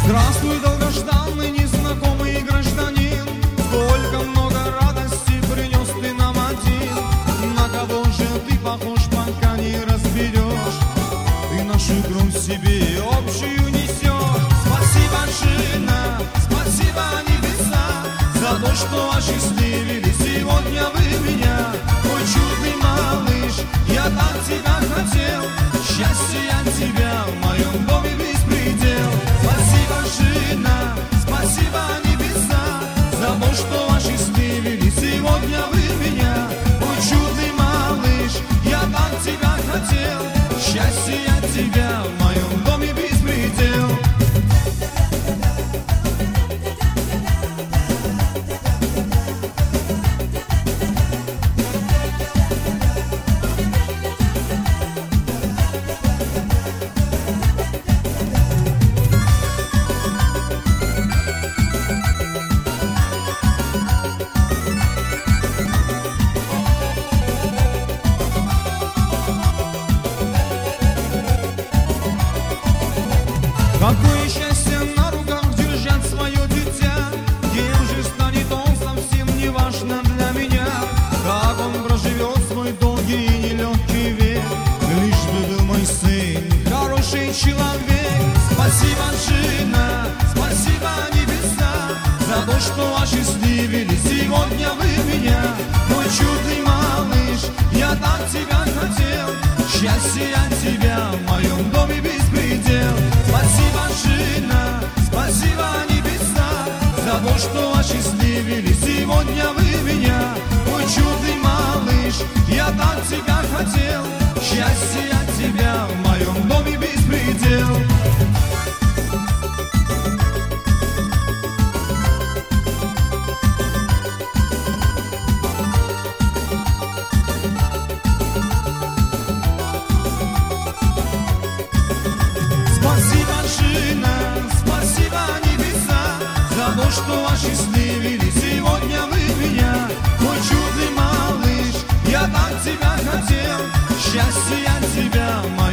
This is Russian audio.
Здравствуй, долгожданный незнакомый гражданин, сколько много радости принес ты нам один. На кого же ты похож, пока не разберешь? Ты нашу грусть себе общую несешь. Спасибо, жена, спасибо, небеса, за то, что осчастливили сегодня вы меня. Мой чудный малыш, я так тебя хотел, счастье от тебя в моем доме беспредел. Спасибо, жена, спасибо, небеса, за то, что осчастливили сегодня вы меня. Мой чудный малыш, я так тебя хотел, счастье от тебя в моем доме беспредел. Какое счастье на руках держать свое дитя, кем же станет он, совсем не важно для меня. Как он проживет свой долгий и нелегкий век, лишь бы был мой сын хороший человек. Спасибо, жена, спасибо, небеса, за то, что осчастливили сегодня вы меня. Мой чудный малыш, я так тебя хотел, счастье от тебя в моем доме беспредел. Спасибо, жена, спасибо, небеса, за то, что осчастливили сегодня вы меня. Мой чудный малыш, я так тебя хотел, счастье от тебя в моем доме беспредел. Спасибо, жена, спасибо, небеса, за то, что осчастливили сегодня вы меня. Мой чудный малыш, я так тебя хотел, счастье от тебя,